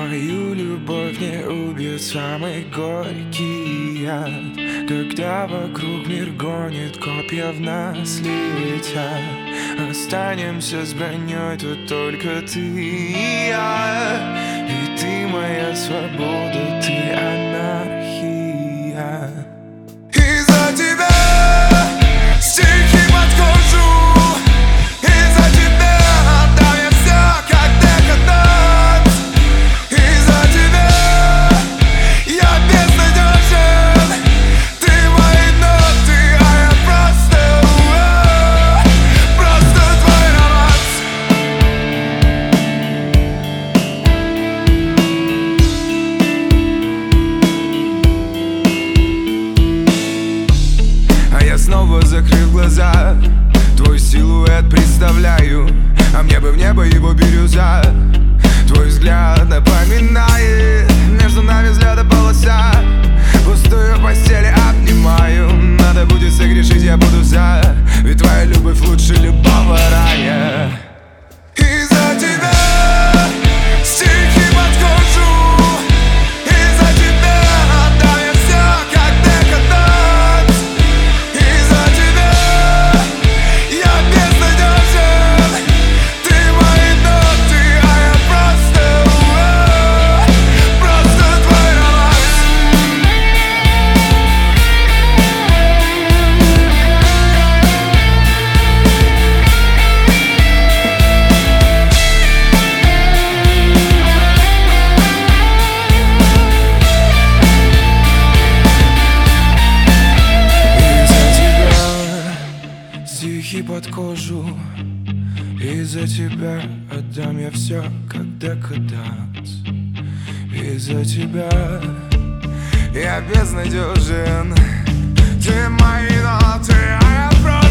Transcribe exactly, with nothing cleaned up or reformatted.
Твою любовь не убьет самый горький яд, когда вокруг мир гонит, копья в нас летят. Останемся с броней тут только ты и я, и ты моя свобода, ты анархия. Из-за тебя стихи под кожу, из-за тебя отдам я все, как декаданс. Из-за тебя я безнадежен, ты мои ноты, а я просто, просто твой романс. А я снова, закрыв глаза, твой силуэт представляю, а мне бы в небо его бирюза. Твой взгляд напоминает между нами взгляда полоса. Пустую постель обнимаю, надо будет согрешить, я буду за, ведь твоя любовь лучше любого рая. Из-за тебя стихи под кожу, из-за тебя отдам я все, как декаданс. Из-за тебя я безнадежен, ты мои ноты, а я просто, просто твой романс. Из-за тебя стихи под кожу, из-за тебя отдам я все, как декаданс. Из-за тебя я безнадежен, ты мои ноты, а я просто